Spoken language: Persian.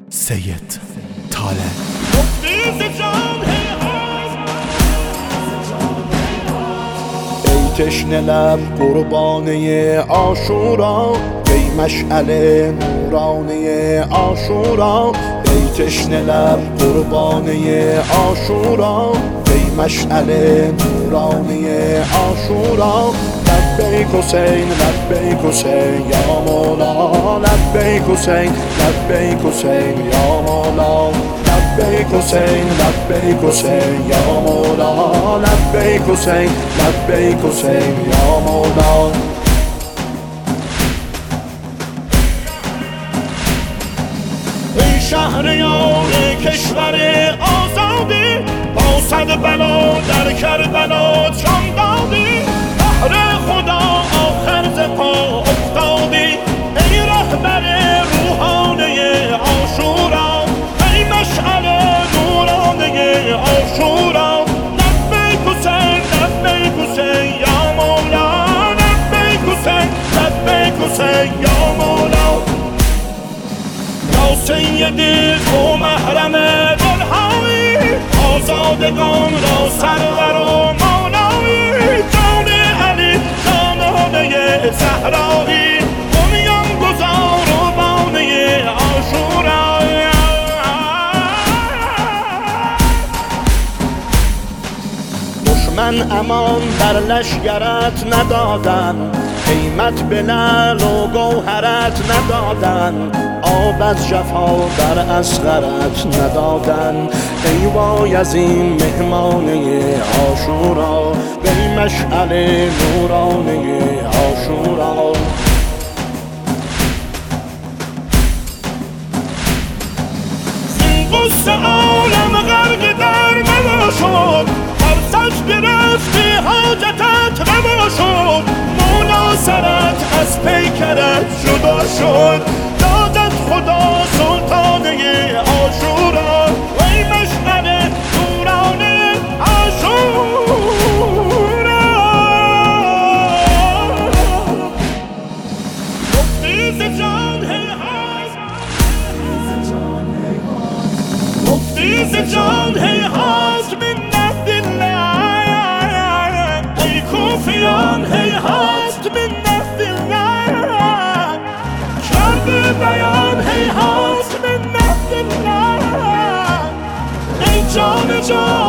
سید طالب. ای تشنه لب قربانه عاشورا، ای مشعل نورانه عاشورا. ای تشنه لب قربانه عاشورا، ای مشعل نورانه عاشورا. لبیک حسین لبیک حسین یا مولا، لبیک حسین لبیک حسین یا مولا. لبیک حسین لبیک حسین یا مولا، لبیک حسین لبیک حسین یا مولا. ای شهریار کشور آزادی، با صد بلا در کربلا جان دادی. بهر خدا آخر ز پا افتادی، ای رهبر روحانه عاشورا، ای مشعل نورانه عاشورا. لبیک حسین لبیک حسین یا مولا، لبیک حسین لبیک حسین یا مولا. یا سیدی تو محرم دلهایی، آزادگان را سرور و مولایی. جان علی جانانه زهرایی، بنیان گذار و بانه عاشورا. دشمن امان در لشکرت ندادن، قیمت به لعل و گوهرت ندادن. آب از جفا در اصغرت ندادن، ای وای از این مهمانه عاشورا، ای مشعل نورانه عاشورا. این قصه عالم غرق در نوا شد، هر سجد رفتی حاجتت روا شد. مولا سرت از پیکرت جدا شد، دادت خدا سلطانه عاشورا، ای مشعل نورانه عاشورا. مفتی ز جان هیهات، مفتی ز جان هیهات منت الله. ای کوفیان هیهات منت الله، کرده بیان هیهات منت الله. ای جان جان